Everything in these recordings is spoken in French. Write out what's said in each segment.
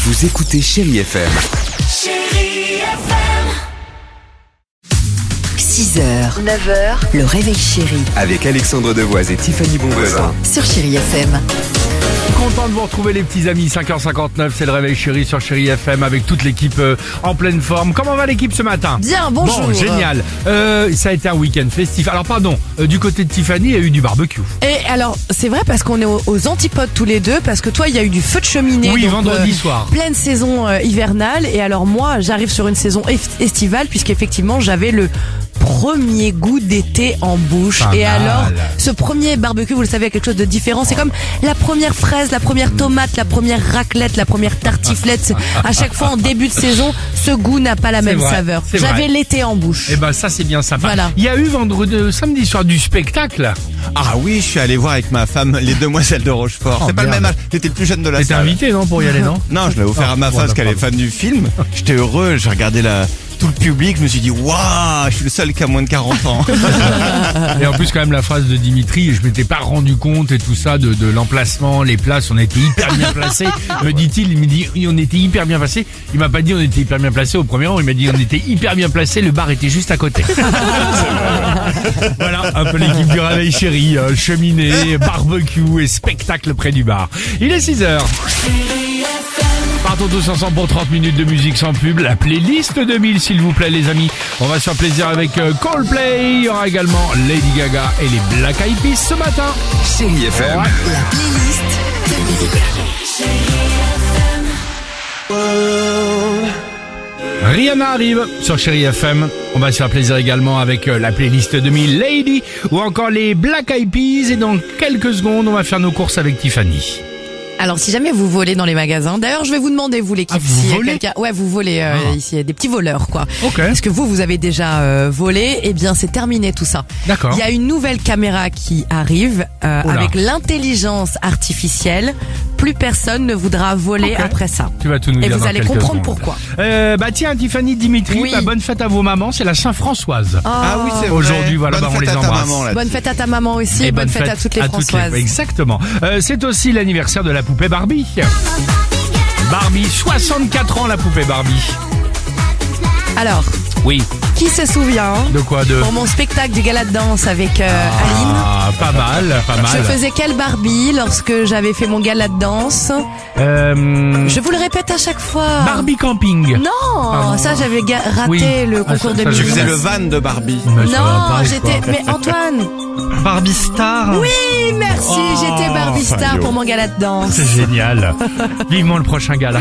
Vous écoutez Chérie FM. Chérie FM. 6h, 9h, le réveil chéri Avec Alexandre Devoise et Tiffany Bonvoisin. sur Chérie FM. Content de vous retrouver les petits amis, 5h59, c'est le réveil chéri sur Chérie FM avec toute l'équipe en pleine forme. Comment va l'équipe ce matin? Bien, bonjour. Bon, génial. Ça a été un week-end festif. Alors pardon, du côté de Tiffany, il y a eu du barbecue. Et alors, c'est vrai parce qu'on est aux antipodes tous les deux, parce que toi, il y a eu du feu de cheminée. Oui, donc, vendredi soir. Pleine saison hivernale, et alors moi, j'arrive sur une saison estivale, puisqu'effectivement, j'avais le premier goût d'été en bouche. Pas Et mal. alors, ce premier barbecue, vous le savez, quelque chose de différent. C'est comme la première fraise, la première tomate, la première raclette, la première tartiflette. À chaque fois, en début de saison, ce goût n'a pas la même vrai, saveur. c'est vrai. J'avais l'été en bouche. Eh ben ça c'est bien sympa. Voilà. Il y a eu samedi soir du spectacle. Ah oui, je suis allé voir avec ma femme Les Demoiselles de Rochefort. Oh, c'est pas le merde. même âge. J'étais le plus jeune de la T'étais salle. invité non pour y aller non? Non, je l'ai offert à ma bon, femme parce qu'elle est d'accord. fan du film. J'étais heureux, j'ai regardé tout le public, je me suis dit waouh, je suis le seul qui a moins de 40 ans. Et en plus quand même la phrase de Dimitri, je m'étais pas rendu compte et tout ça de l'emplacement, les places, on était hyper bien placés. Me dit-il, il me dit oui, on était hyper bien placés. Il m'a pas dit on était hyper bien placés au premier rang, il m'a dit on était hyper bien placés, le bar était juste à côté. Voilà, un peu l'équipe du réveil chéri, cheminée, barbecue et spectacle près du bar. Il est 6h. Partons tous ensemble pour 30 minutes de musique sans pub. La playlist 2000, s'il vous plaît, les amis. On va se faire plaisir avec Coldplay. Il y aura également Lady Gaga et les Black Eyed Peas ce matin. Chérie FM. La playlist Rihanna arrive sur Chérie FM. On va se faire plaisir également avec la playlist 2000 Lady ou encore les Black Eyed Peas. Et dans quelques secondes, on va faire nos courses avec Tiffany. Alors, si jamais vous volez dans les magasins, d'ailleurs, je vais vous demander, vous l'équipe, Ah, vous si volez quelqu'un, ouais, vous volez ici, des petits voleurs, quoi. Ok. Est-ce que vous avez déjà volé? Eh bien, c'est terminé tout ça. D'accord. Il y a une nouvelle caméra qui arrive avec l'intelligence artificielle. Plus personne ne voudra voler Ok. après ça. Tu vas tout nous Et dire vous dans allez quelques comprendre secondes. pourquoi. Bah tiens, Tiffany, Dimitri, Oui. bonne fête à vos mamans. C'est la Saint-Françoise. Ah oui, c'est vrai. Aujourd'hui, voilà, Bonne bah, on fête les à ta embrasse. maman, là. Bonne fête à ta maman aussi Et et bonne fête à toutes les Françoises. Exactement. C'est aussi l'anniversaire de la poupée Barbie. Barbie, 64 ans la poupée Barbie. Alors, Oui. qui se souvient De quoi de pour mon spectacle du gala de danse avec Aline? Ah, pas mal, pas mal. Je faisais quelle Barbie lorsque j'avais fait mon gala de danse? Je vous le répète à chaque fois. Barbie Camping. Non, Pardon. ça j'avais raté Oui. le Ah, concours ça, de je Je Miss. faisais le van de Barbie. Mais ça va Non, pas, j'étais. quoi. Mais Antoine. Barbie Star. Oui, merci. Oh, j'étais Barbie Star Fabio. pour mon gala de danse. C'est génial. Vivement le prochain gala.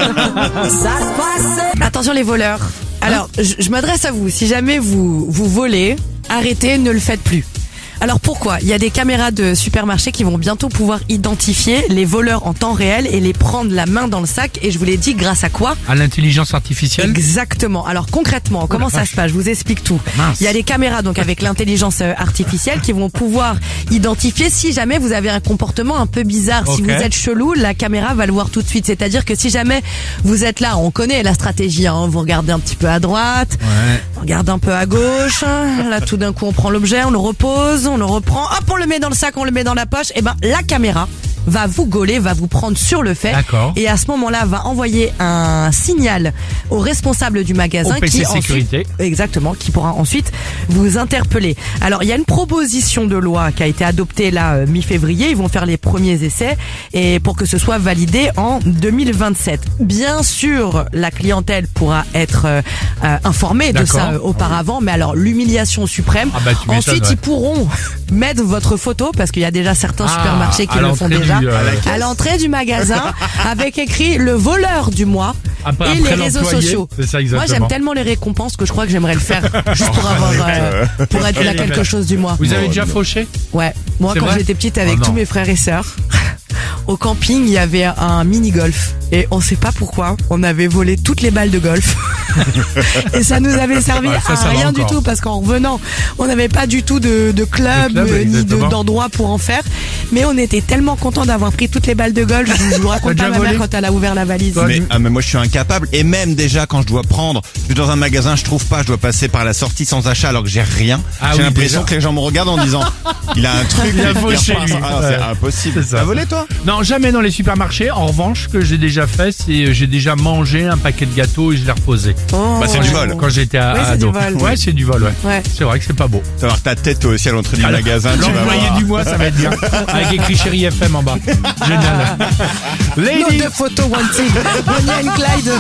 Attention les voleurs. Alors, je m'adresse à vous. Si jamais vous volez, arrêtez, ne le faites plus. Alors pourquoi? Il y a des caméras de supermarché qui vont bientôt pouvoir identifier les voleurs en temps réel et les prendre la main dans le sac. Et je vous l'ai dit, grâce à quoi? À l'intelligence artificielle. Exactement. Alors concrètement, comment ça se passe? Je vous explique tout. Mince. Il y a des caméras donc avec l'intelligence artificielle qui vont pouvoir identifier si jamais vous avez un comportement un peu bizarre. Si Ok. vous êtes chelou, la caméra va le voir tout de suite. C'est-à-dire que si jamais vous êtes là, on connaît la stratégie, hein, vous regardez un petit peu à droite, Ouais. on regarde un peu à gauche, là tout d'un coup on prend l'objet, on le repose, on le reprend, hop on le met dans le sac, on le met dans la poche, et ben la caméra va vous gauler, va vous prendre sur le fait. D'accord. Et à ce moment-là, va envoyer un signal au responsable du magasin Au PC qui sécurité. exactement, qui pourra ensuite vous interpeller. Alors, il y a une proposition de loi qui a été adoptée là mi-février. Ils vont faire les premiers essais et pour que ce soit validé en 2027. Bien sûr, la clientèle pourra être informée de D'accord. ça auparavant, mais alors l'humiliation suprême. Ah bah, tu m'étonnes, Ensuite, ouais. ils pourront mettre votre photo parce qu'il y a déjà certains supermarchés qui à le font l'entrée déjà. du, À l'entrée du magasin avec écrit le voleur du mois Après- et après les réseaux l'employé, sociaux. c'est ça, Moi exactement. j'aime tellement les récompenses que je crois que j'aimerais le faire juste pour avoir pour être la quelque chose du mois. Vous avez déjà fauché? Ouais. Moi C'est quand vrai j'étais petite avec Oh non. tous mes frères et sœurs au camping, il y avait un mini-golf. Et on sait pas pourquoi, on avait volé toutes les balles de golf. Et ça nous avait servi Ouais, ça à va rien du encore. tout, parce qu'en revenant, on n'avait pas du tout de club, De club, ni exactement. d'endroit pour en faire. Mais on était tellement contents d'avoir pris toutes les balles de golf. Je vous raconte T'as pas déjà ma mère volé quand elle a ouvert la valise. Mais moi je suis incapable. Et même déjà quand je dois prendre, je suis dans un magasin, je trouve pas, je dois passer par la sortie sans achat alors que j'ai rien. Ah J'ai oui, l'impression déjà. que les gens me regardent en disant il a un truc, Il a fauché, repart. lui. Ah, c'est Ouais. impossible. C'est ça. T'as volé toi? Non, jamais dans les supermarchés. En revanche, ce que j'ai déjà déjà fait, c'est j'ai déjà mangé un paquet de gâteaux et je l'ai reposé. Bah, c'est du vol. Quand j'étais Oui, c'est ado. du vol. Ouais, c'est du vol, ouais. Ouais. C'est vrai que c'est pas beau. Tu vas avoir ta tête toi aussi à l'entrée du magasin. Tu vas L'employé voir. du mois, ça va être bien. Avec écrit Chérie FM en bas. Génial. Note Lady. de photo wanting. Bonnie and Clyde.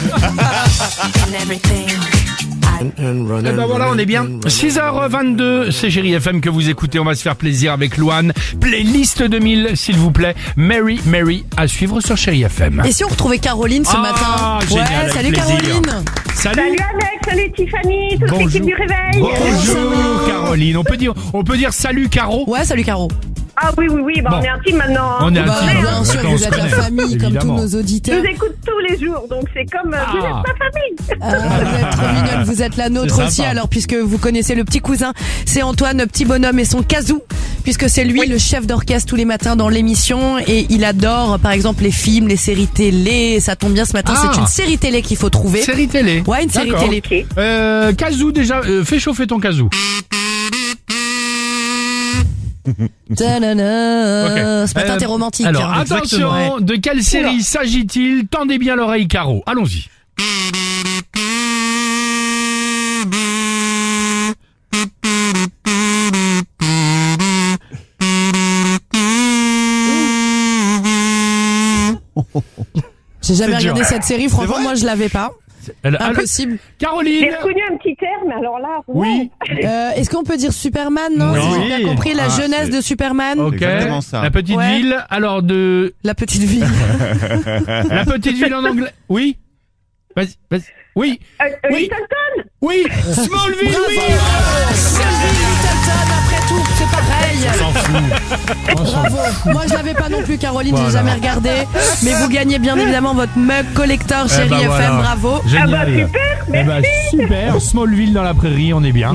Eh ben voilà, on est bien. 6h22, c'est Chérie FM que vous écoutez. On va se faire plaisir avec Loane. Playlist 2000, s'il vous plaît. Mary, à suivre sur Chérie FM. Et si on retrouvait Caroline ce matin? Génial, Ouais, avec salut plaisir. Caroline. Salut. Salut Alex, salut Tiffany, toute Bonjour. l'équipe du réveil. Bonjour Caroline. On peut dire salut Caro. Ouais, salut Caro. Ah oui, Bon. on est intime maintenant. On est Bah, intime. bien sûr, Maintenant, on vous se êtes la connaît, famille, comme tous évidemment. nos Je auditeurs. vous écoute tous les jours, donc c'est comme vous êtes ma famille. Vous êtes trop mignonne, vous êtes la nôtre C'est aussi. sympa. Alors, puisque vous connaissez le petit cousin, c'est Antoine, petit bonhomme et son kazoo, puisque c'est lui le chef d'orchestre tous les matins dans l'émission et il adore, par exemple, les films, les séries télé. Ça tombe bien ce matin, Ah. c'est une série télé qu'il faut trouver. Série télé. Ouais, une série D'accord. télé. Ok. Kazoo déjà, fais chauffer ton kazoo. Ta-na-na. Ok. Ce matin, t'es romantique. Alors hein. attention, Ouais. de quelle série s'agit-il? Tendez bien l'oreille Caro. Allons-y. J'ai jamais C'est dur. regardé cette série, franchement, vrai moi je l'avais pas. Impossible. Caroline. J'ai reconnu un petit terme, alors là, Oui. Est-ce qu'on peut dire Superman, non? Oui. Si j'ai bien compris, la Ah, jeunesse c'est- de Superman. Ok. exactement ça. La petite Ouais. ville. Alors de La petite ville. la petite ville en anglais. Oui. Vas-y. Oui. Oui. Littleton. Oui. Smallville. Oui. Smallville, Littleton, après tout, c'est pareil. S'en fout. On s'en Bravo. Moi je l'avais pas non plus, Caroline, Voilà. j'ai jamais regardé. Mais vous gagnez bien évidemment votre mug collector Eh Chérie ben FM, voilà. bravo. Génial. Ah bah super, Eh ben, super. Smallville dans la prairie, on est bien.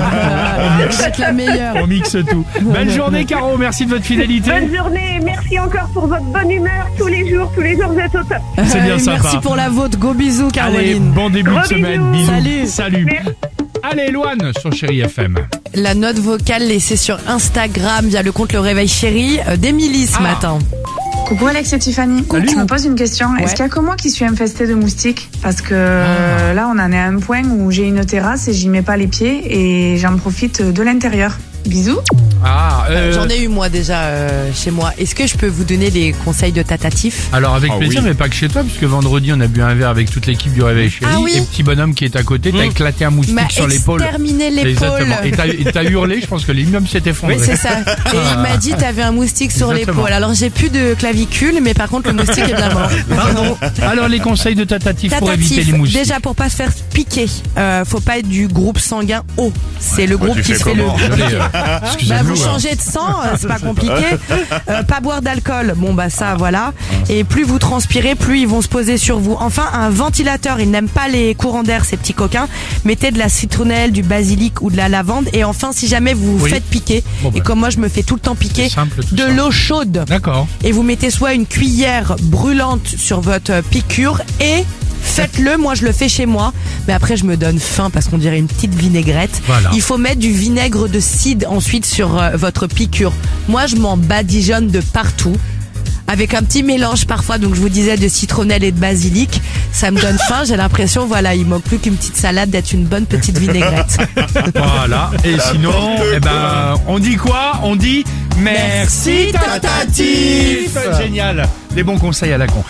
Vous êtes la meilleure. On mixe tout. Belle journée Caro, merci de votre fidélité. Bonne journée, merci encore pour votre bonne humeur tous les jours vous êtes au top. C'est bien sympa. Merci pour la vôtre, gros bisous Allez, Caroline. bon début de Gros semaine. bisous. Bisous. Salut. Salut. Merci. Allez, Loane sur Chérie FM. La note vocale laissée sur Instagram via le compte Le Réveil Chéri d'Emilie ce Ah. matin. Coucou Alex et Tiffany. Salut. Je me pose une question. Ouais. Est-ce qu'il y a que moi qui suis infestée de moustiques? Parce que là, on en est à un point où j'ai une terrasse et j'y mets pas les pieds et j'en profite de l'intérieur. Bisous. Ah, J'en ai eu moi déjà chez moi. Est-ce que je peux vous donner les conseils de Tatatif? alors avec Ah plaisir, oui. mais pas que chez toi, puisque vendredi on a bu un verre avec toute l'équipe du Réveil Chéri. Ah oui. Et petit bonhomme qui est à côté, t'as éclaté un moustique M'a sur l'épaule. exterminé l'épaule. Exactement. Et t'as hurlé, je pense que l'immeuble s'est effondré. Oui, c'est ça. Et il m'a dit t'avais un moustique sur Exactement. l'épaule. Alors j'ai plus de clavicule, mais par contre le moustique est bien mort. Pardon. Alors les conseils de Tatatif pour éviter les moustiques. déjà pour pas se faire piquer, faut pas être du groupe sanguin O. C'est le groupe tu qui fais se fait le. comment Désolé, Bah, excusez-nous. vous changez de sang, c'est pas compliqué. Pas boire d'alcool, bon bah ça voilà. Et plus vous transpirez, plus ils vont se poser sur vous. Enfin, un ventilateur, ils n'aiment pas les courants d'air, ces petits coquins. Mettez de la citronnelle, du basilic ou de la lavande. Et enfin, si jamais vous vous Oui. faites piquer, Bon, bah. et comme moi je me fais tout le temps piquer, C'est simple, tout de ça. l'eau chaude. D'accord. Et vous mettez soit une cuillère brûlante sur votre piqûre et faites-le, moi je le fais chez moi, mais après je me donne faim parce qu'on dirait une petite vinaigrette. Voilà. Il faut mettre du vinaigre de cidre ensuite sur votre piqûre. Moi je m'en badigeonne de partout. Avec un petit mélange parfois, donc je vous disais de citronnelle et de basilic, ça me donne faim, j'ai l'impression, voilà, il manque plus qu'une petite salade d'être une bonne petite vinaigrette. Voilà. Et sinon, eh ben, on dit quoi? On dit merci Tatatif. Génial. Des bons conseils à la con.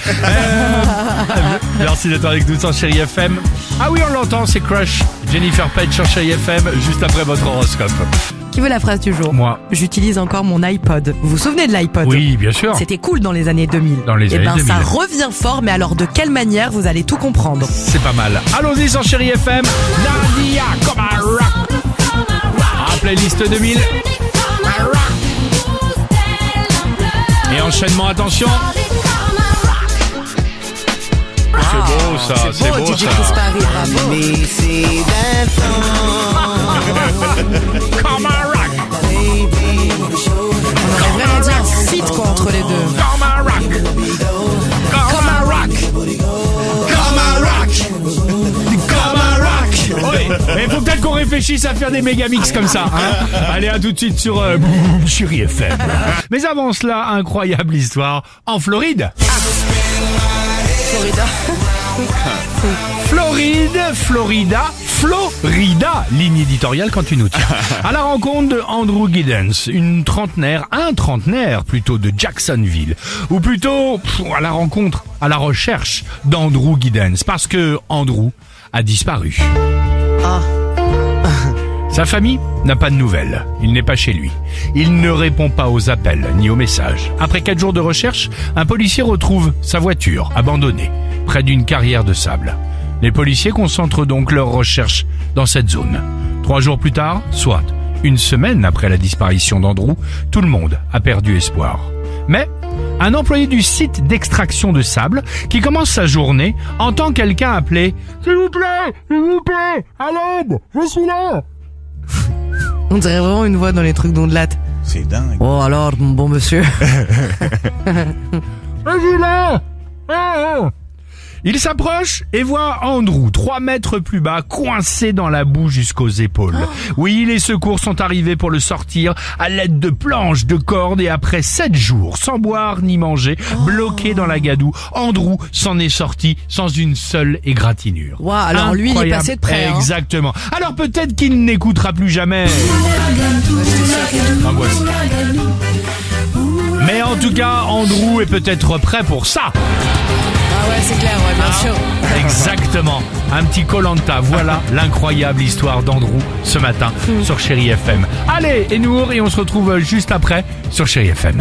Merci d'être avec nous sur Chérie FM. Ah oui, on l'entend, c'est Crush. Jennifer Page sur Chérie FM, juste après votre horoscope. Qui veut la phrase du jour? Moi. J'utilise encore mon iPod. Vous vous souvenez de l'iPod? Oui, bien sûr. C'était cool dans les années 2000. Dans les Eh années ben, 2000. ça revient fort, mais alors de quelle manière, vous allez tout comprendre. C'est pas mal. Allons-y sur Chérie FM. Nadia, comme un rock. Ah, playlist 2000. Et enchaînement, attention. C'est beau ça, c'est beau DJ ça. Chris Parry, bravo. Comme un rock. On aurait vraiment dit un feat quoi entre les deux. Comme un rock. Comme un rock. Comme un rock. Comme un rock. Oui. Mais faut peut-être qu'on réfléchisse à faire des méga mix comme ça. Hein. Allez, à tout de suite sur Chérie FM. Mais avant cela, incroyable histoire en Floride. Florida, ligne éditoriale quand tu nous tiens. À la rencontre de Andrew Giddens, un trentenaire plutôt de Jacksonville. Ou plutôt, à la recherche d'Andrew Giddens. Parce que Andrew a disparu. Sa famille n'a pas de nouvelles. Il n'est pas chez lui. Il ne répond pas aux appels ni aux messages. Après 4 jours de recherche, un policier retrouve sa voiture abandonnée près d'une carrière de sable. Les policiers concentrent donc leurs recherches dans cette zone. 3 jours plus tard, soit une semaine après la disparition d'Andrew, tout le monde a perdu espoir. Mais un employé du site d'extraction de sable qui commence sa journée entend quelqu'un appeler « S'il vous plaît, à l'aide, je suis là !» On dirait vraiment une voix dans les trucs d'Ondelat. C'est dingue. Oh alors, mon bon monsieur. Je suis là. Il s'approche et voit Andrew, 3 mètres plus bas, coincé dans la boue jusqu'aux épaules. Oui, les secours sont arrivés pour le sortir à l'aide de planches, de cordes et après 7 jours, sans boire ni manger, bloqué dans la gadoue, Andrew s'en est sorti sans une seule égratignure. Wow, alors lui, il est passé de près. Exactement. Alors peut-être qu'il n'écoutera plus jamais. Angoisse. Mais en tout cas, Andrew est peut-être prêt pour ça. Ah ouais, c'est clair, ouais, bien sûr. Exactement. Un petit Koh-Lanta. Voilà l'incroyable histoire d'Andrew ce matin sur Chérie FM. Allez, et nous, et on se retrouve juste après sur Chérie FM.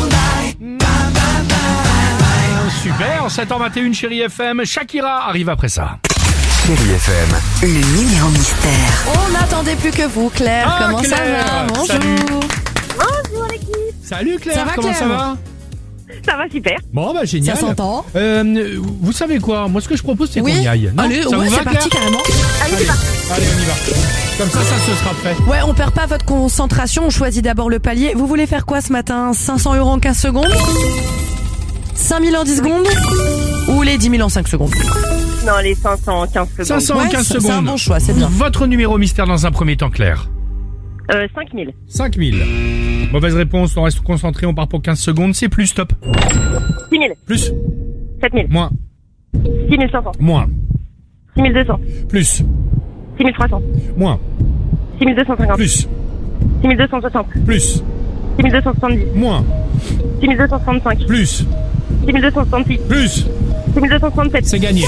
Super, 7h21 Chérie FM. Shakira arrive après ça. Chérie FM. Le numéro mystère. On n'attendait plus que vous, Claire. Comment Claire. ça va? Bonjour. Salut. Bonjour l'équipe. Salut Claire, Ça va, comment Claire ça va? Ça va super. Bon bah génial. Ça s'entend. Vous savez quoi? Moi ce que je propose c'est qu'on y aille. Non, allez, ça ouais, vous va, c'est parti Claire carrément. Allez, c'est parti. Allez, on y va. Comme ça se sera fait. Ouais, on perd pas votre concentration, on choisit d'abord le palier. Vous voulez faire quoi ce matin? 500 € en 15 secondes? 5000 en 10 secondes? Ou les 10 000 en 5 secondes? Non, les 500 en 15 secondes. 500 en Ouais, 15 c'est secondes. un bon choix, c'est bien. Votre numéro mystère dans un premier temps, Claire. 5000. 5000. Mauvaise réponse, on reste concentré, on part pour 15 secondes, c'est plus, stop. 6000. Plus, 7000. moins, 6500. moins, 6200. plus, 6300. moins, 6250. plus, 6260. plus, 6270. moins, 6265. plus, 6266. plus. 6267. C'est gagné.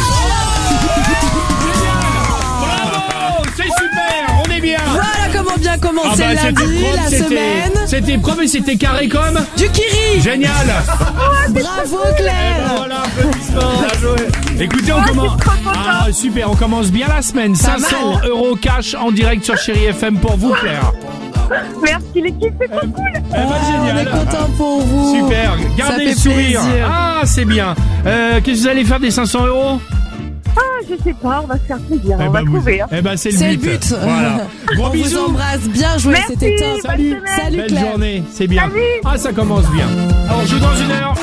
Bravo, c'est super, on est bien. Voilà comment bien commencer lundi, la semaine. Cette épreuve et c'était carré comme Du kiri. génial. Bravo Claire. Voilà, applaudissements. Bien joué. Écoutez, on commence. Ah super, on commence bien la semaine. 500 € cash en direct sur Chérie FM pour vous, Claire. Merci l'équipe, c'est trop cool. Eh ben, On génial. est content pour vous. Super, gardez Ça le fait sourire. plaisir. Ah, c'est bien. Qu'est-ce que vous allez faire des 500 €? Ah, je sais pas, on va se faire plaisir, on va vous- trouver. Hein. eh ben, c'est C'est le le but. but. Voilà. Gros On vous bisous. embrasse, bien joué, Merci, c'était top. bonne Salut. semaine. Salut Belle Claire. journée, c'est bien. Salut. Ah, ça commence bien. Alors, on joue dans une heure.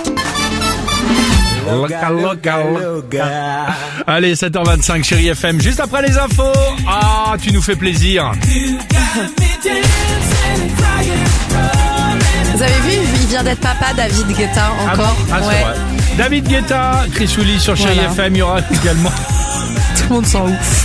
Allez, 7h25, Chérie FM, juste après les infos. Ah, tu nous fais plaisir. Vous avez vu, il vient d'être papa, David Guetta, Ah encore. bon? Ah, c'est Ouais. vrai. David Guetta, Chris Ouli sur Chérie Voilà. FM, il y aura également. Tout le monde s'en ouf.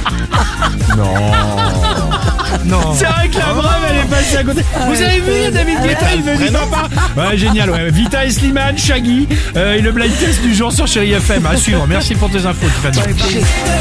Non. C'est vrai que la brave, elle est passée à côté. Vous avez vu David Guetta, il veut du papa. Ouais, génial, ouais. Vita et Slimane, Shaggy, et le blind test du jour sur Chérie FM. À suivre. Merci pour tes infos, Tiffany.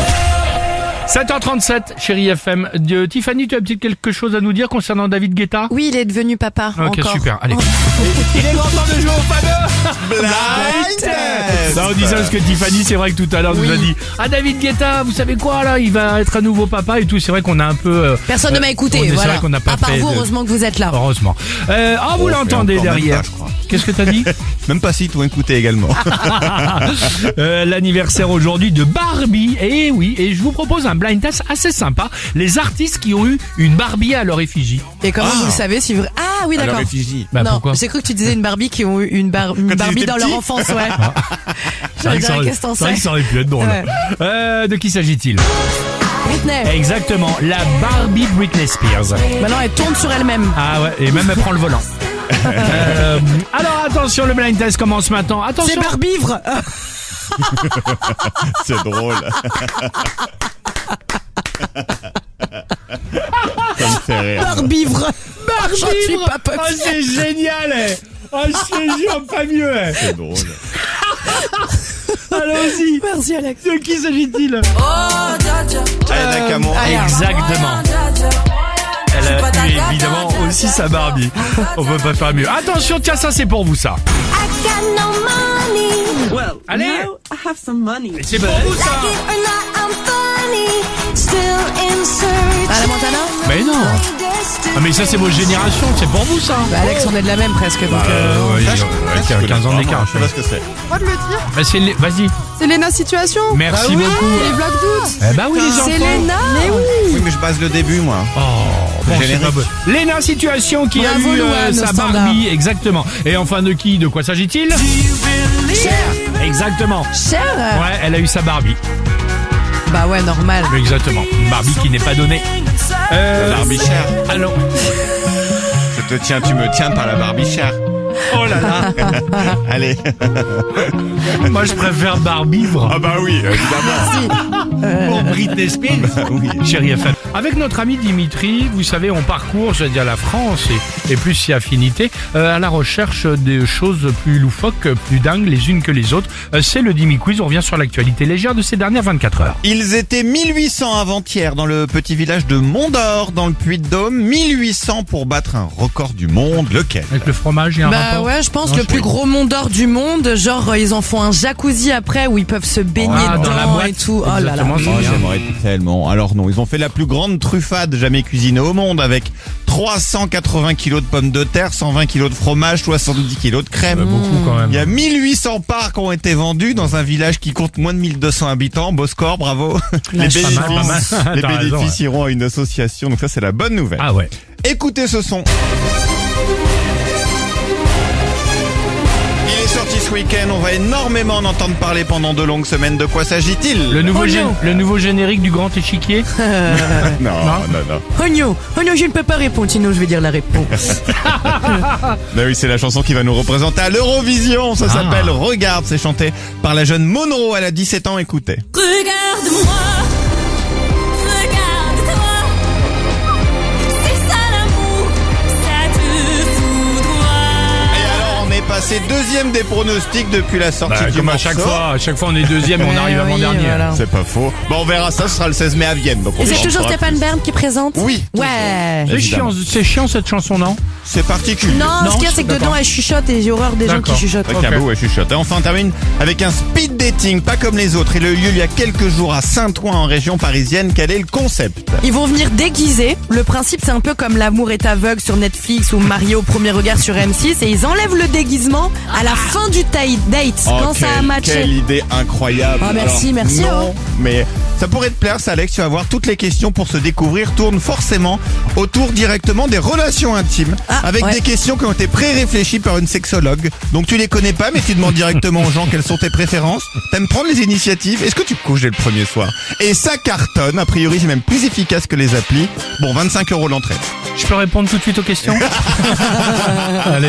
7h37, Chérie FM. Tiffany, tu as peut-être quelque chose à nous dire concernant David Guetta? Oui, il est devenu papa. Ok, encore. super. Allez. Il est grand temps de jouer au fameux Blind Test. Non, on dit ça parce que Tiffany, c'est vrai que tout à l'heure, nous a dit David Guetta, vous savez quoi, là, il va être à nouveau papa et tout. C'est vrai qu'on a un peu... Personne ne m'a écouté, c'est voilà. vrai qu'on n'a pas à part fait vous, de- heureusement que vous êtes là. Heureusement. Vous l'entendez encore même derrière. pas, je crois. Qu'est-ce que t'as dit? Même pas si, tout écouté également. L'anniversaire aujourd'hui de Barbie. Et oui, et je vous propose un blind test assez sympa. Les artistes qui ont eu une Barbie à leur effigie. Et comment vous le savez si vous... Ah oui, Alors, d'accord. réfugie. Bah, non, pourquoi? j'ai cru que tu disais une Barbie qui ont eu une Barbie étaient dans leur petits. enfance, ouais. C'est vrai que ça aurait- qu'est-ce que t'en c'est vrai sais que ça aurait pu être drôle. Ouais. De qui s'agit-il? Britney. Exactement, la Barbie Britney Spears. Maintenant, elle tourne sur elle-même. Ah ouais, et même elle prend le volant. Alors attention, le blind test commence maintenant. C'est Attention. Barbivre. C'est drôle. Ça me fait rire. Barbivre. J'en suis pas Oh, c'est génial, Oh, je te jure, pas mieux, C'est drôle. Allons-y. Merci Alex. De qui s'agit-il? Aya Nakamura. Exactement. Elle a eu évidemment aussi sa Barbie. On peut pas faire mieux. Attention, tiens, ça c'est pour vous, ça. Allez, c'est pour vous, ça. Anna Montana. Mais non. Ah, mais ça c'est votre génération, c'est pour vous, ça. Bah Alex, on est de la même presque. Donc, Il y a 15 ans d'écart. Je sais pas ce que c'est. Droit de le dire. Bah, vas-y. C'est Léna Situation. Merci beaucoup. Les Black Dudes. Eh bah oui, les enfants. c'est Léna. Mais oui. Oui, mais je base le début, moi. Oh, bon, c'est Générique. pas beau. Léna Situation qui Bravo, a eu Louane, sa au standard. Barbie, exactement. Et enfin de qui? De quoi s'agit-il? Cher. Exactement. Cher. Ouais, elle a eu sa Barbie. Bah ouais, normal. Exactement. Une Barbie qui n'est pas donnée. Barbie chère. Alors. Je te tiens, tu me tiens par la Barbie chère. Oh là là. Allez. Moi je préfère Barbivre. Ah bah oui, évidemment. Pour Britney Spears. Oui. Chérie FM. Avec notre ami Dimitri, vous savez, on parcourt, je veux dire, la France et plus si affinité, à la recherche des choses plus loufoques, plus dingues les unes que les autres. C'est le Dimi Quiz, on revient sur l'actualité légère de ces dernières 24 heures. Ils étaient 1800 avant-hier dans le petit village de Mont-d'Or, dans le Puy-de-Dôme. 1800 pour battre un record du monde. Lequel? Avec le fromage, il y a un Bah rapport? ouais, je pense Non, le je plus crois. gros Mont d'Or du monde. Genre, ils en font un jacuzzi après où ils peuvent se baigner Ah, dans la dedans boîte. et tout. Oh là là. Exactement, Oh, j'aimerais tellement. Alors non, ils ont fait la plus grande truffade jamais cuisinée au monde avec 380 kilos de pommes de terre, 120 kilos de fromage, 70 kilos de crème. Beaucoup quand même. Il y a 1800 parts qui ont été vendus dans un village qui compte moins de 1200 habitants. Beau score, bravo. Les Pas mal, pas mal. les T'as raison, bénéfices iront à une association. Donc ça, c'est la bonne nouvelle. Ah ouais. Écoutez ce son. Il est sorti ce week-end. On va énormément en entendre parler pendant de longues semaines. De quoi s'agit-il? Le nouveau, Oh non. le nouveau générique du Grand Échiquier. Non. Ogno, je ne peux pas répondre, sinon je vais dire la réponse. Bah oui, c'est la chanson qui va nous représenter à l'Eurovision. Ça s'appelle Regarde. C'est chanté par la jeune Monroe. Elle a 17 ans. Écoutez. Regarde-moi, regarde-toi. C'est ça l'amour, ça te foudroie. Et alors, on est passé deuxième des pronostics depuis la sortie Bah, du comme à morceau. chaque fois on est deuxième, on arrive Oui, avant-dernier. voilà. C'est pas faux. Bon, on verra ça. Ce sera le 16 mai à Vienne. Donc on Et c'est en toujours saura Stéphane plus. Bern qui présente? Oui. Ouais. Évidemment. C'est chiant cette chanson, non? C'est particulier. Non, ce qu'il y a, c'est que d'accord. dedans, elle chuchote et j'ai horreur des gens qui D'accord. chuchotent. Avec un Ok. bout, ouais, chuchote. Et enfin, on termine avec un speed dating, pas comme les autres. Il a eu lieu il y a quelques jours à Saint-Ouen, en région parisienne. Quel est le concept? Ils vont venir déguisés. Le principe, c'est un peu comme L'amour est aveugle sur Netflix ou Mario au premier regard sur M6. Et ils enlèvent le déguisement à la fin du date, quand ça a matché. Quelle idée incroyable. Ah, merci, merci, Non, oh. mais ça pourrait te plaire, ça, Alex. Tu vas voir, toutes les questions pour se découvrir tournent forcément autour directement des relations intimes, Ah, avec ouais. des questions qui ont été pré-réfléchies par une sexologue. Donc tu les connais pas, mais tu demandes directement aux gens quelles sont tes préférences. T'aimes prendre les initiatives. Est-ce que tu couches dès le premier soir? Et ça cartonne. A priori, c'est même plus efficace que les applis. Bon, 25 € l'entrée. Je peux répondre tout de suite aux questions? Allez.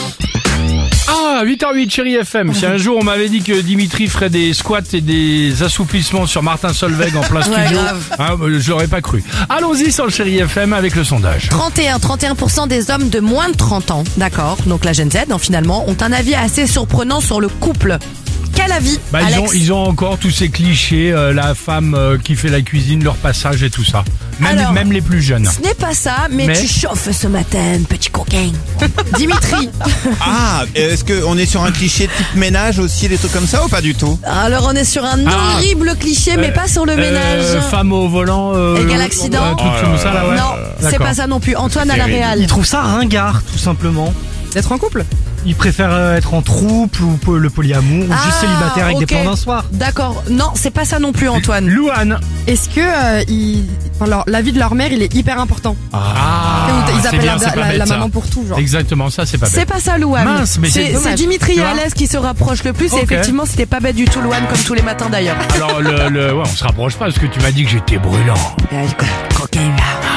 Ah, 8h08, Chérie FM. Si un jour on m'avait dit que Dimitri ferait des squats et des assouplissements sur Martin Solveig en plein studio, je l'aurais pas cru. Allons-y sur le Chérie FM avec le sondage. 31% des hommes de moins de 30 ans, d'accord, donc la Gen Z, finalement, ont un avis assez surprenant sur le couple. Quel avis, Bah, Alex? ils ont encore tous ces clichés, la femme qui fait la cuisine, leur passage et tout ça. Alors, Même les plus jeunes. Ce n'est pas ça, mais tu chauffes ce matin, petit coquin. Dimitri. Ah, est-ce qu'on est sur un cliché type ménage aussi, des trucs comme ça ou pas du tout? Alors on est sur un horrible cliché, mais pas sur le ménage. Femme au volant. Égal accident. Un truc comme ça, là, ouais. Non, c'est D'accord. pas ça non plus. Antoine à la Terrible. Réal. Il trouve ça ringard, tout simplement. D'être en couple. Il préfère être en troupe ou le polyamour ou juste célibataire avec ok. des plans d'un soir. D'accord. Non, c'est pas ça non plus, Antoine. Louane. Est-ce que alors, l'avis de leur mère, il est hyper important? Ah, Ils c'est appellent bien, c'est pas la bête, ça. maman pour tout, genre. Exactement, ça c'est pas C'est bête. pas ça, Louane. Mince, mais c'est c'est dommage. Dimitri Tu et vois Alès qui se rapprochent le plus. Ok. Et effectivement, c'était pas bête du tout, Louane, comme tous les matins d'ailleurs. Alors ouais, on se rapproche pas parce que tu m'as dit que j'étais brûlant. Coquin,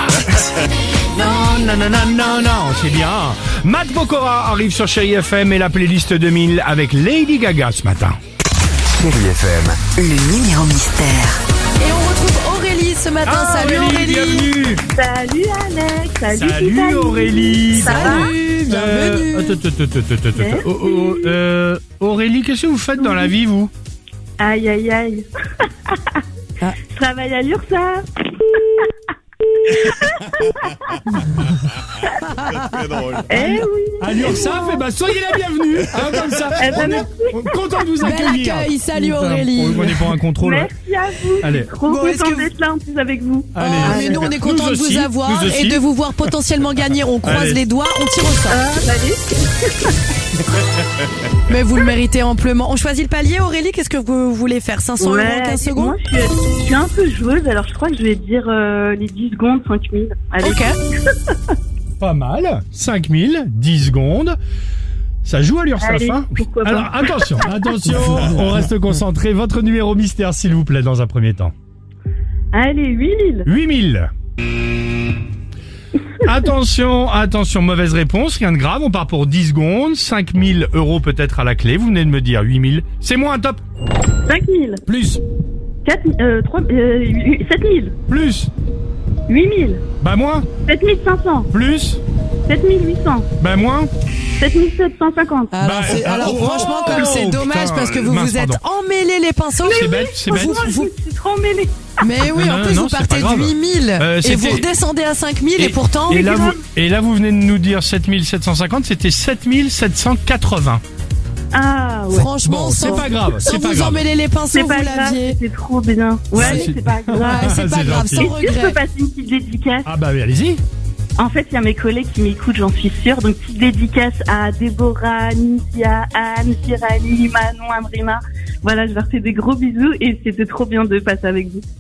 Non, c'est bien. Matt Pokora arrive sur Chérie FM et la playlist 2000 avec Lady Gaga ce matin. Chérie FM. Le numéro mystère. Et on retrouve Aurélie ce matin. Salut Aurélie. Bienvenue. Salut Alex, salut Salut Tiffany. Aurélie. Salut, bienvenue. Aurélie, qu'est-ce que vous faites dans la vie, vous? Aïe aïe aïe. Ah. Je travaille à l'URSSAF. Très drôle. Eh oui. À l'URSSAF, soyez la bienvenue. Comme ça. Eh ben, merci. Content de vous Bel accueillir. accueil, salut Aurélie. On est pour un contrôle. Merci à vous. Allez. Trop Bon, est-ce content que d'être là en plus avec vous. Allez. Mais nous on est content de Nous vous aussi, avoir nous aussi. et de vous voir potentiellement gagner. On croise Allez. les doigts, on tire au sort. Allez. Mais vous le méritez amplement. On choisit le palier Aurélie, qu'est-ce que vous voulez faire? 500 euros en 15 secondes? Moi je suis un peu joueuse, alors je crois que je vais dire les 10 secondes, 5000. Allez. Ok. Pas mal. 5000, 10 secondes. Ça joue à l'URSSAF, Allez, hein? pourquoi pas. Alors, attention, on reste concentré. Votre numéro mystère, s'il vous plaît, dans un premier temps. Allez, 8000. 8000. Attention, mauvaise réponse, rien de grave, on part pour 10 secondes, 5000 euros peut-être à la clé, vous venez de me dire 8000, c'est moins, top, 5000. plus, 7000. plus, 8000. bah moins, 7500. plus, 7800. bah moins, 7750. Alors, franchement, comme c'est dommage putain, parce que vous mince, vous êtes pardon. emmêlés les pinceaux. c'est bête, Je suis trop mêlée. Mais oui, en plus Non, vous c'est partez pas de grave. 8000 et c'était- vous redescendez à 5000 et pourtant. et là vous venez de nous dire 7750, c'était 7780. Ah ouais. Franchement, Bon, c'est sans, pas grave, sans c'est pas vous grave. emmêler les pinceaux, C'est vous pas grave, l'aviez. c'est trop bien. Ouais, Ça, mais c'est- c'est pas grave. Ouais, c'est pas C'est grave, gentil. sans Est-ce que je peux regret. passer une petite dédicace? Ah bah oui, allez-y. En fait, il y a mes collègues qui m'écoutent, j'en suis sûre. Donc, petite dédicace à Déborah, Nicia, Anne, Cyrani, Manon, Amrina. Voilà, je leur fais des gros bisous et c'était trop bien de passer avec vous.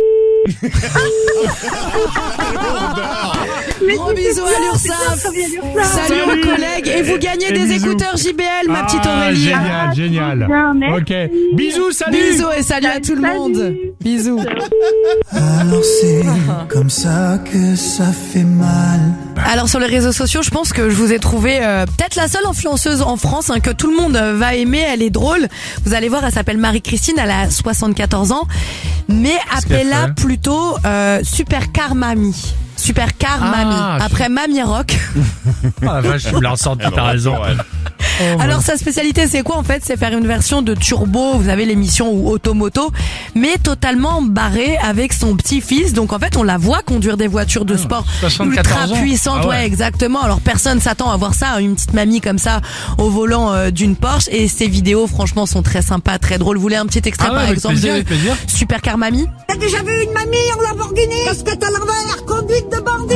Gros bisous à l'URSSAF. Salut aux collègues et vous gagnez et des bisous. écouteurs JBL, ma petite Ah, Aurélie. génial, génial. Bien, merci. Ok, bisous, salut. Bisous et salut à tout le Salut. monde. Bisous. Alors c'est comme ça que ça fait mal. Alors sur les réseaux sociaux, je pense que je vous ai trouvé peut-être la seule influenceuse en France que tout le monde va aimer. Elle est drôle. Vous allez voir, elle s'appelle Marie-Christine. Elle a 74 ans, mais appelez-la fait plutôt Supercar Mamie. Supercar Ah, Mamie. Après Mamie Rock. Ah la vache, je me la ressenti, t'as raison. Alors sa spécialité c'est quoi en fait? C'est faire une version de Turbo, vous avez l'émission ou Automoto, mais totalement barrée avec son petit-fils. Donc en fait on la voit conduire des voitures de sport 74 ultra ans. puissantes, Ah ouais. ouais exactement. Alors personne s'attend à voir ça, une petite mamie comme ça au volant d'une Porsche. Et ces vidéos franchement sont très sympas, très drôles. Vous voulez un petit extrait Ah ouais, par avec exemple plaisir, de avec plaisir. Supercar Mamie? T'as déjà vu une mamie en Lamborghini? Parce que t'as l'air conduite de bandit.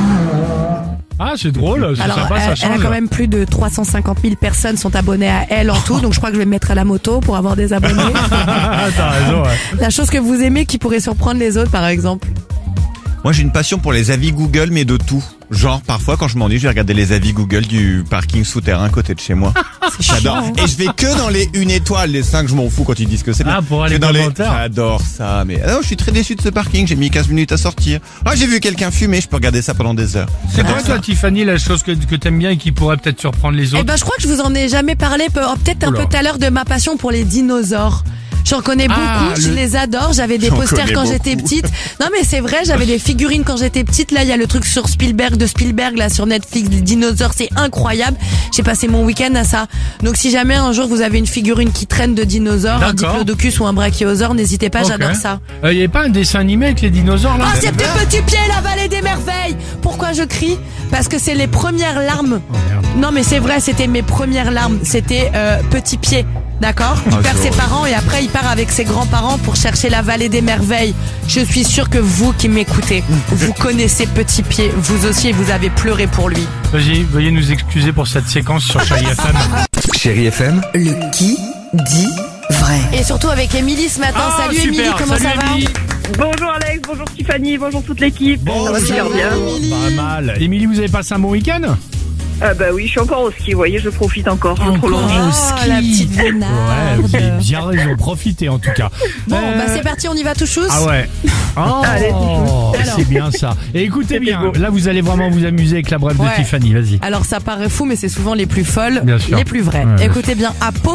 Ah c'est drôle, c'est Alors, sympa, ça elle a change. quand même plus de 350 000 personnes sont abonnées à elle en tout, donc je crois que je vais me mettre à la moto pour avoir des abonnés. T'as raison, ouais. La chose que vous aimez qui pourrait surprendre les autres, par exemple. Moi, j'ai une passion pour les avis Google, mais de tout. Genre, parfois, quand je m'ennuie, je vais regarder les avis Google du parking souterrain à côté de chez moi. J'adore. chiant, hein. Et je vais que dans les 1 étoile, les 5, je m'en fous quand ils disent que c'est bien. Ah, pour aller Je vais dans commentaires. J'adore ça, mais non, je suis très déçu de ce parking. J'ai mis 15 minutes à sortir. Ah, j'ai vu quelqu'un fumer, je peux regarder ça pendant des heures. C'est quoi toi Tiffany, la chose que t'aimes bien et qui pourrait peut-être surprendre les Eh autres? ben, je crois que je vous en ai jamais parlé, peut-être un Oula. peu tout à l'heure de ma passion pour les dinosaures. J'en connais beaucoup, je les adore. J'avais des J'en posters connais quand j'étais beaucoup. petite. Non mais c'est vrai, j'avais des figurines quand j'étais petite. Là, il y a le truc sur Spielberg là sur Netflix, les dinosaures, c'est incroyable. J'ai passé mon week-end à ça. Donc si jamais un jour vous avez une figurine qui traîne de dinosaures, un D'accord. diplodocus ou un brachiosaure, n'hésitez pas, Ok. j'adore ça. Y avait pas un dessin animé avec les dinosaures là? Ah, c'est Petit Pied, la vallée des merveilles. Pourquoi je crie? Parce que c'est les premières larmes. Non mais c'est vrai, c'était mes premières larmes. C'était Petit Pied, d'accord? Il perd ses parents et après il part avec ses grands-parents pour chercher la vallée des merveilles. Je suis sûre que vous qui m'écoutez, vous connaissez Petit Pied. Vous aussi, vous avez pleuré pour lui. Veuillez nous excuser pour cette séquence sur Chérie FM. Chérie FM, Le qui dit vrai. Et surtout avec Émilie ce matin. Ah, Salut super. Émilie, comment Salut, ça va? Émilie. Bonjour Alex, bonjour Tiffany, bonjour toute l'équipe. Ça va super bien. Pas mal. Émilie, vous avez passé un bon week-end? Ah bah oui, je suis encore au ski, vous voyez, je profite encore. J'ai trop longtemps. Au Oh, ski. la petite vénarde. Ouais, vous avez bien raison. Profitez en tout cas. Bon, bah c'est parti, on y va tout chousse. Ah ouais. Oh, Allez, c'est bien ça. Et écoutez bien, beau. là vous allez vraiment vous amuser avec la brève Ouais. de Tiffany. Vas-y. Alors ça paraît fou, mais c'est souvent les plus folles, Bien sûr. les plus vraies. Ouais. Écoutez bien, à Pau,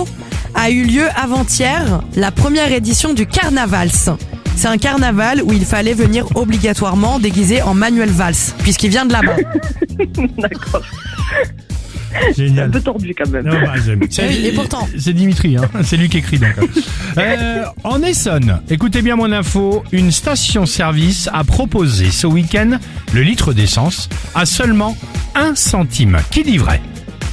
a eu lieu avant-hier, la première édition du Carnavals. C'est un carnaval où il fallait venir obligatoirement déguisé en Manuel Valls, puisqu'il vient de là-bas. D'accord. C'est un Génial. peu tordu quand même. Non, bah, Oui, et pourtant. C'est Dimitri, hein. C'est lui qui écrit donc. En Essonne, écoutez bien mon info, une station-service a proposé ce week-end le litre d'essence à seulement 1 centime. Qui dit vrai?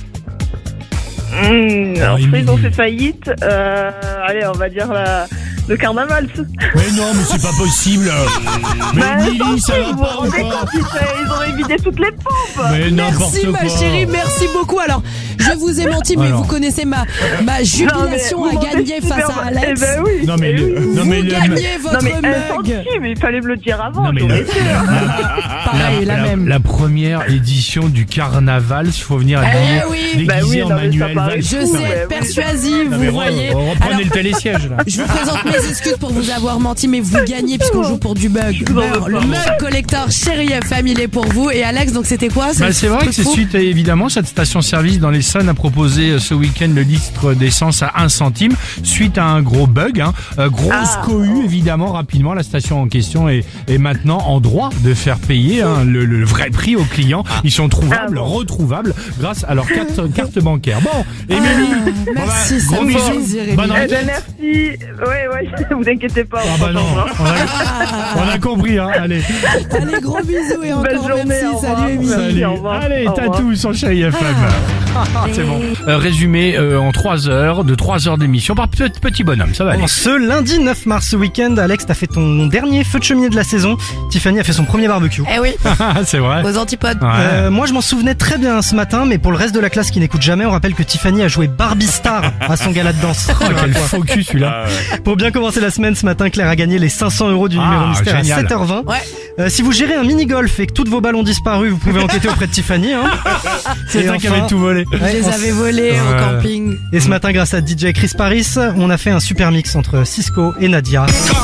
Alors, Émilie. ils ont fait faillite. Allez, on va dire le carnaval. Mais non, mais c'est pas possible. Mais Émilie, ça va vous pas vous rendez encore. compte, ils auraient vidé toutes les pompes. Mais n'importe Merci quoi. ma chérie, merci beaucoup. Alors, je vous ai menti, mais Alors. vous connaissez ma jubilation à gagner face à Alex. Eh ben oui. Non mais, eh oui. non mais Vous gagnez votre Non mais un mug. centime, il fallait me le dire avant. Non mais j'aurais été. Pareil, la même. la première édition du carnaval, il faut venir habiller, oui. déguisé Bah oui, en non, mais ça Manuel paraît Valls. Je fou, sais, ouais, oui. persuasive, Non, mais vous voyez. reprenez Alors, le télésiège là. je vous présente mes excuses pour vous avoir menti, mais vous gagnez puisqu'on joue pour du bug. Beurre, le mug collector Chérie FM, il est pour vous. Et Alex, donc c'était quoi Bah, c'est vrai que c'est suite à, évidemment, cette station-service dans l'Essonne a proposé ce week-end le litre d'essence à 1 centime suite à un gros bug. Grosse cohue, évidemment, rapidement. La station en question est maintenant en droit de faire payer le vrai prix aux clients. Ils sont trouvables, retrouvables grâce à leur carte bancaire. Bon, Émilie, merci, ça gros me fait bisous. plaisir, Bonne Émilie. Eh ben merci. Ouais, vous inquiétez pas. Ah bah non, on a compris, hein. Allez, Allez, gros bisous et Belle encore journée, merci. au revoir. Salut Émilie. salut. Au revoir. Allez, Au revoir. tatou sur Chérie FM. C'est bon. Résumé en 3 heures, de 3 heures d'émission par petit bonhomme, ça va aller. Bon, ce lundi 9 mars, ce week-end, Alex, t'as fait ton dernier feu de cheminée de la saison. Tiffany a fait son premier barbecue. Eh oui, C'est vrai. aux antipodes. Ouais. Moi je m'en souvenais très bien ce matin, mais pour le reste de la classe qui n'écoute jamais, on rappelle que Tiffany a joué Barbie Star à son gala de danse. Oh, quel faux cul celui-là. Pour bien commencer la semaine, ce matin, Claire a gagné les 500 € du numéro mystère génial. à 7h20. Ouais. Si vous gérez un mini-golf et que tous vos ballons ont disparu, vous pouvez enquêter auprès de Tiffany. Hein. C'est Et toi qui enfin- avais tout volé. Je Ouais, les on avais volés Ouais. au camping. Et ce matin, grâce à DJ Chris Paris, on a fait un super mix entre Cisco et Nadia.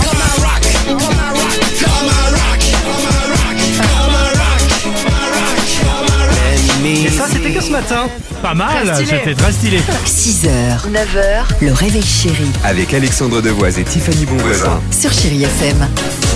Et ça, c'était que ce matin. Pas mal, Très stylé. c'était très stylé. 6h, 9h, le réveil chéri Avec Alexandre Devoise et Tiffany Bonvoisin. sur Chérie FM.